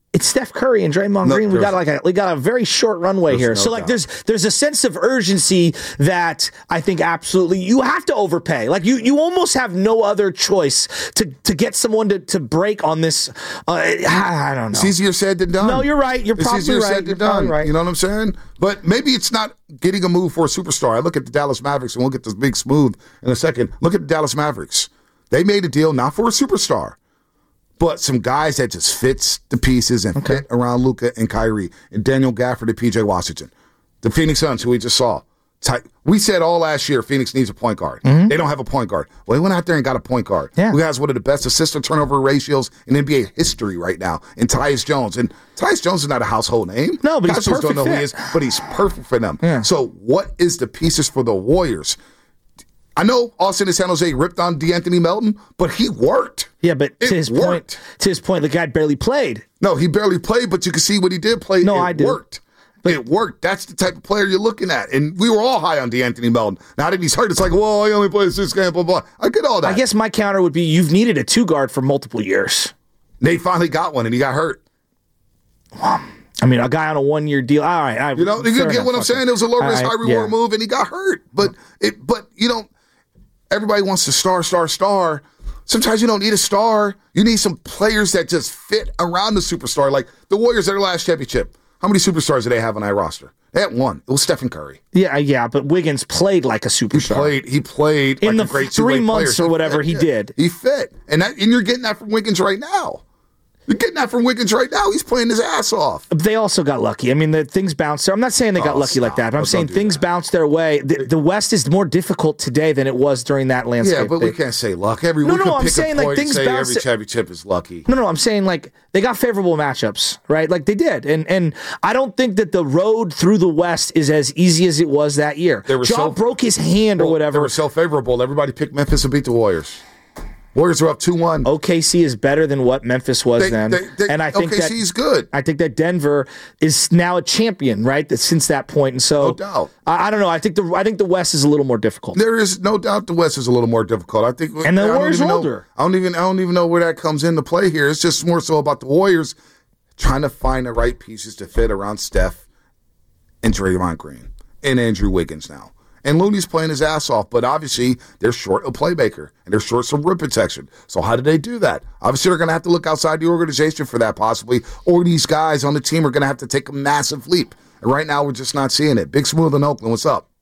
It's Steph Curry and Draymond Green. We got a very short runway here. So there's a sense of urgency that I think absolutely you have to overpay. Like you almost have no other choice to get someone to break on this. I don't know. It's easier said than done. No, you're right. You're probably easier right. said than done. Right. You know what I'm saying? But maybe it's not getting a move for a superstar. I look at the Dallas Mavericks, and we'll get this big smooth in a second. Look at the Dallas Mavericks. They made a deal not for a superstar, but some guys that just fits the pieces and fit around Luka and Kyrie and Daniel Gafford and P.J. Washington. The Phoenix Suns, who we just saw. We said all last year Phoenix needs a point guard. Mm-hmm. They don't have a point guard. Well, they went out there and got a point guard who has one of the best assist-to-turnover ratios in NBA history right now in Tyus Jones. And Tyus Jones is not a household name. No, but he's perfect don't know fit. who he is, but he's perfect for them. Yeah. So what is the pieces for the Warriors? I know Austin and San Jose ripped on DeAnthony Melton, but he worked. Yeah, but to his point, the guy barely played. No, he barely played, but you can see what he did play. No, I did. Worked. But it worked. That's the type of player you're looking at. And we were all high on DeAnthony Melton. Now that he's hurt, it's like, well, he only plays this game, blah, blah. I get all that. I guess my counter would be you've needed a 2-guard for multiple years. They finally got one, and he got hurt. I mean, a guy on a 1-year deal. All right. You get what I'm saying? It was a low-risk, high-reward move, and he got hurt. But everybody wants to star. Sometimes you don't need a star. You need some players that just fit around the superstar. Like the Warriors at their last championship. How many superstars do they have on that roster? They had one. It was Stephen Curry. Yeah, but Wiggins played like a superstar. He played in like the a great 3 months player. or whatever he did. He fit. And you're getting that from Wiggins right now. You're getting that from Wiggins right now. He's playing his ass off. They also got lucky. I mean, things bounced. I'm not saying they got lucky like that, but I'm saying things bounced their way. The West is more difficult today than it was during that landscape. Yeah, but we can't say luck. I'm saying like things bounced. Every championship is lucky. No, I'm saying like they got favorable matchups, right? Like they did, and I don't think that the road through the West is as easy as it was that year. Ja broke his hand or whatever. They were so favorable. Everybody picked Memphis to beat the Warriors. Warriors are up 2-1. OKC is better than what Memphis was then. And I think OKC's good. I think that Denver is now a champion, right? Since that point. And so no doubt. I don't know. I think the West is a little more difficult. There is no doubt the West is a little more difficult. I think and the Warriors are older. I don't even know where that comes into play here. It's just more so about the Warriors trying to find the right pieces to fit around Steph and Draymond Green and Andrew Wiggins now. And Looney's playing his ass off, but obviously they're short a playmaker and they're short some rim protection. So how do they do that? Obviously they're going to have to look outside the organization for that possibly, or these guys on the team are going to have to take a massive leap. And right now we're just not seeing it. Big Smooth in Oakland, what's up?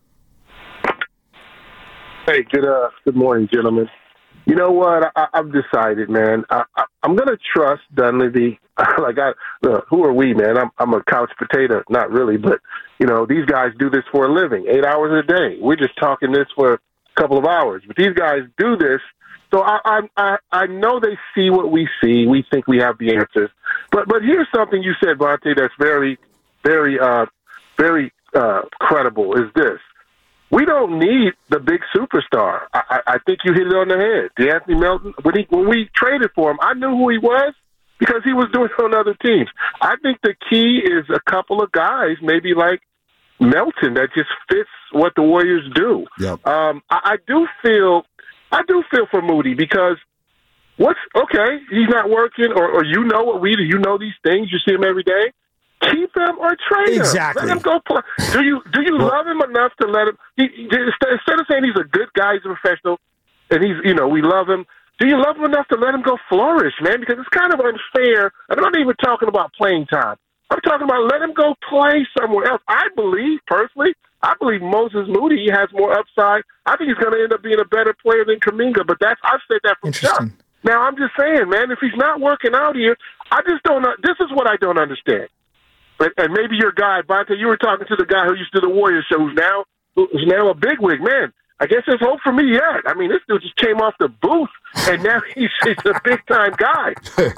Hey, good morning, gentlemen. You know what? I've decided, man. I'm going to trust Dunleavy. Who are we, man? I'm a couch potato. Not really, but, these guys do this for a living, 8 hours a day. We're just talking this for a couple of hours. But these guys do this, so I know they see what we see. We think we have the answers. But here's something you said, Vontae, that's very, very, very credible, is this. We don't need the big superstar. I think you hit it on the head. DeAnthony Melton, when we traded for him, I knew who he was because he was doing it on other teams. I think the key is a couple of guys, maybe like Melton, that just fits what the Warriors do. Yep. I do feel for Moody because he's not working, or what we do. You know these things. You see him every day. Keep him or trade him. Exactly. Let him go play. Do you love him enough to let him? Instead of saying he's a good guy, he's a professional, and we love him. Do you love him enough to let him go flourish, man? Because it's kind of unfair. I'm not even talking about playing time. I'm talking about let him go play somewhere else. I believe Moses Moody has more upside. I think he's going to end up being a better player than Kuminga. But I've said that from start. Now I'm just saying, man, if he's not working out here, I just don't. This is what I don't understand. And maybe your guy, Bonte, you were talking to the guy who used to do the Warriors show, who's now a bigwig. Man, I guess there's hope for me yet. I mean, this dude just came off the booth, and now he's a big-time guy.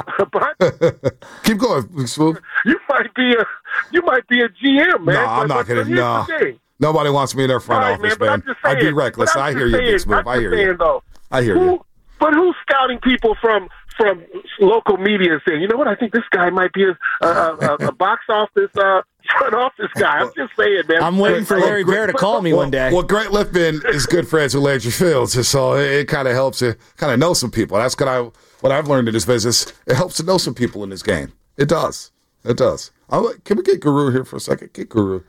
But keep going, Swoop. You might be a GM, man. No, I'm not going to. No. Nobody wants me in their front office, man. I'd be reckless. I hear you, Big Smooth. I hear you. I hear you. But who's scouting people from local media and saying, you know what, I think this guy might be a box office front office guy. I'm just saying, man. I'm waiting for Larry Bear to call me one day. Well, Grant Lippman is good friends with Landry Fields, so it kind of helps you kind of know some people. That's what I've learned in this business. It helps to know some people in this game. It does. It does. Can we get Guru here for a second? Get Guru.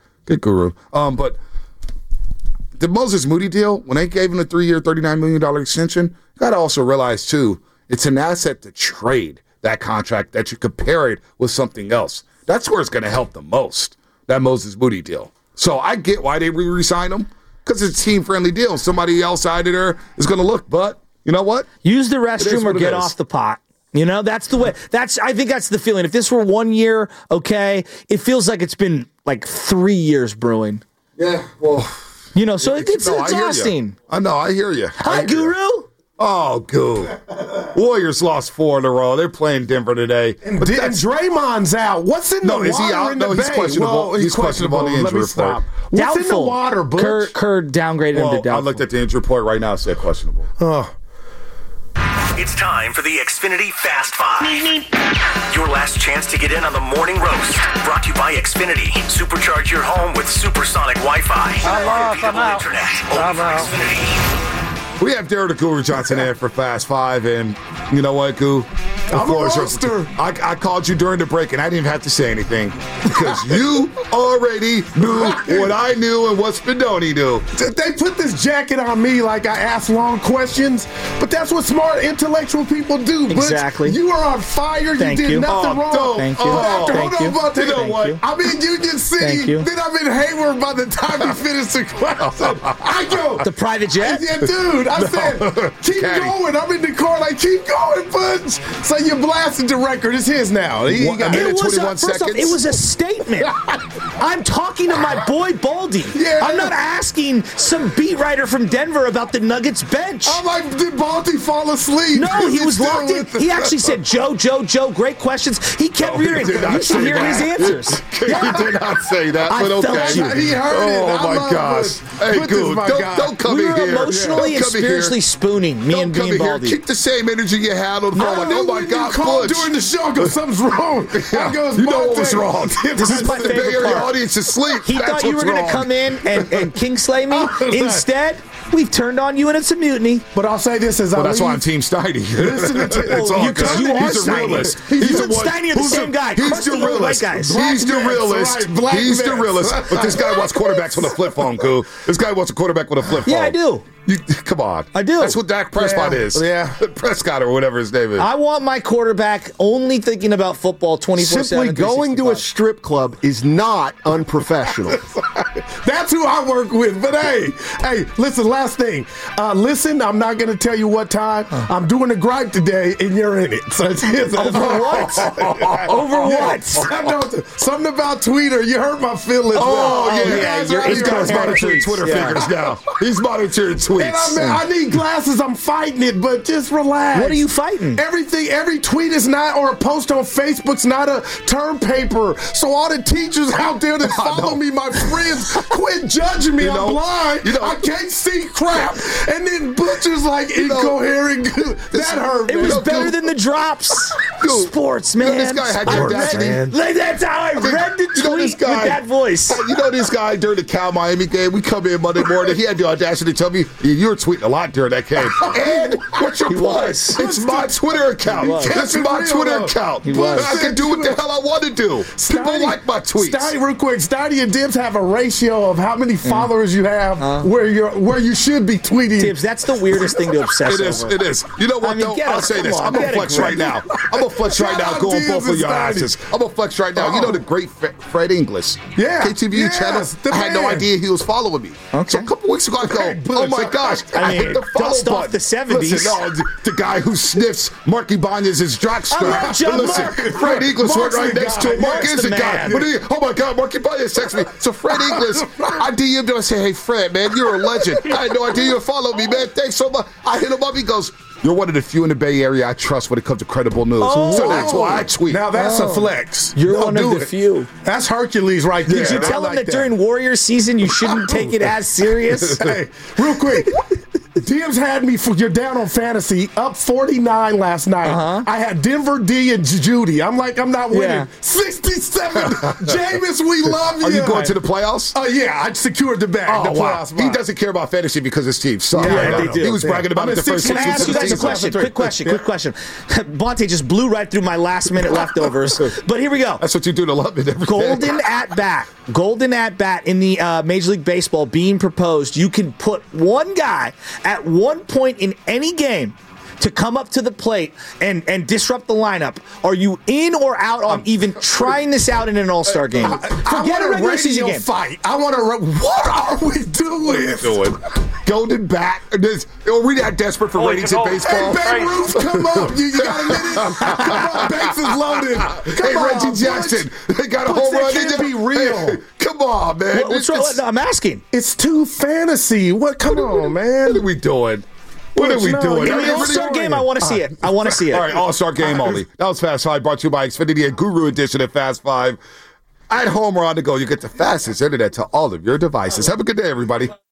But the Moses Moody deal, when they gave him a 3-year, $39 million extension, you got to also realize, too, it's an asset to trade that contract, that you compare it with something else. That's where it's going to help the most, that Moses Moody deal. So I get why they re-signed him, because it's a team-friendly deal. Somebody else out of there is going to look, but you know what? Use the restroom or get off the pot. You know, that's the way. I think that's the feeling. If this were 1 year, okay, it feels like it's been like 3 years brewing. Yeah, well, you know, so it's exhausting. I know, I hear you. Hi, Guru. Oh, Goo. Warriors lost 4 in a row. They're playing Denver today. And Draymond's out. What's in the water? Is he out? No, he's questionable. Well, he's questionable on the injury report. What's Doubtful. in the water, Butch? Kerr downgraded him to doubtful. I looked at the injury report right now. It said questionable. Oh. It's time for the Xfinity Fast 5. Your last chance to get in on the morning roast. Brought to you by Xfinity. Supercharge your home with supersonic Wi-Fi. I'm out. Internet. Only for Xfinity. We have Derek Guru Johnson in for Fast 5, and you know what, Goo? I'm a roaster. I called you during the break, and I didn't even have to say anything because you already knew what I knew and what Spadoni knew. They put this jacket on me like I ask long questions, but that's what smart, intellectual people do. Exactly. Butch, you are on fire. You did nothing wrong. Thank you. After, Thank you. You know what? I'm in Union City. Then I'm in Hayward by the time you finish the question. I go. The private jet? Yeah, dude. I said, keep going. I'm in the car like, keep going, Butch. So you blasted the record. It's his now. He got 21 seconds. It was a statement. I'm talking to my boy Baldy. Yeah. I'm not asking some beat writer from Denver about the Nuggets bench. I'm like, did Baldy fall asleep? No, he was locked in. He actually said, Joe, great questions. He kept reiterating. You should hear his answers. He did not say that, but okay. He heard it. Oh, my gosh. Hey, Goo, don't come in here. We were emotionally and spiritually spooning, me and Baldy. Keep the same energy you had on the phone. Oh, my God, called during the show, I go, something's wrong. I goes, you know what was wrong. This is my favorite Bay Area part. audience is asleep. He thought you were going to come in and kingslay me. Instead, we've turned on you and it's a mutiny. But I'll say this as I that's why I'm Team Steiny. It's all because he's a realist. He's a Steiny are the same guy. He's the realist. He's the realist. He's the realist. But this guy wants quarterbacks with a flip phone, Goo. This guy wants a quarterback with a flip phone. Yeah, I do. Come on. I do. That's what Dak Prescott is. Yeah. Prescott or whatever his name is. I want my quarterback only thinking about football 24/7. Simply going to a strip club is not unprofessional. That's who I work with. But hey, listen, last thing. Listen, I'm not going to tell you what time. I'm doing a gripe today, and you're in it. So over what? Over what? Something about Twitter. You hurt my feelings. This guy's monitoring Twitter figures now. He's monitoring tweets. And I need glasses. I'm fighting it, but just relax. What are you fighting? Every tweet is not, or a post on Facebook's not a term paper. So all the teachers out there that follow me, my friends, quit judging me. I'm blind. I can't see crap. And then Butcher's like incoherent. That hurt. It was better than the drops. Sports, man. This guy had the audacity. That's how I read the tweet with that voice. You know this guy during the Cal Miami game. We come in Monday morning. He had the audacity to tell me you were tweeting a lot during that game. And what's your point? It's my Twitter account. It's my Twitter account. I can do what the hell I want to do. People like my tweets. Steiny, real quick. Steiny and Dibs have a ratio of how many followers you have where you should be tweeting. Dibs, that's the weirdest thing to obsess over. It is. You know what, though? I'll say this. I'm going to flex right now. Going both of your asses. I'm going to flex right now. You know the great Fred English? Yeah. KTVU channel? I had no idea he was following me. So a couple weeks ago, I go, oh my gosh. I hit the follow dust button. off the 70s. Listen, the guy who sniffs Marky Banyas' jockstrap. Listen, Fred English went right next to him. Mark is the guy. Oh my God, Marky Banyas texts me. So Fred English, I DM'd him. I say, hey, Fred, man, you're a legend. I had no idea you followed me, man. Thanks so much. I hit him up. He goes, you're one of the few in the Bay Area I trust when it comes to credible news. So that's why I tweet. Now that's a flex. You're one of the few. That's Hercules right there. Did you tell him that during Warriors season you shouldn't take it as serious? Hey, real quick. Dim's had me you're down on fantasy, up 49 last night. I had Denver D and Judy. I'm not winning. Yeah. 67. Jameis, we love you. Are you going to the playoffs? Yeah, I secured the bag. Oh, the wow. playoffs. He doesn't care about fantasy because his team sucks. Yeah, they do. He was bragging about it the first 6 Can I weeks ask of you the guys a season. question? Quick question. Bonte just blew right through my last-minute leftovers. But here we go. That's what you do to love it every Golden day. at bat in the Major League Baseball being proposed. You can put one guy at one point in any game to come up to the plate and disrupt the lineup. Are you in or out on even trying this out in an All-Star game? Forget a regular season game. Fight. I want to. What are we doing? Golden bat. Are we that desperate for ratings in baseball? Hey, Babe Ruth, come on. You got a minute? Come on, bases loaded. Come on, Reggie Jackson. They got a home run. That can't be real. Hey, come on, man. What's wrong? No, I'm asking. It's too fantasy. What? Come on, man. What are we doing? What are we doing? In the All-Star game, I want to see it. I want to see it. All right, All-Star game only. That was Fast Five, brought to you by Xfinity, a Guru edition of Fast Five. At home or on the go, you get the fastest internet to all of your devices. Have a good day, everybody.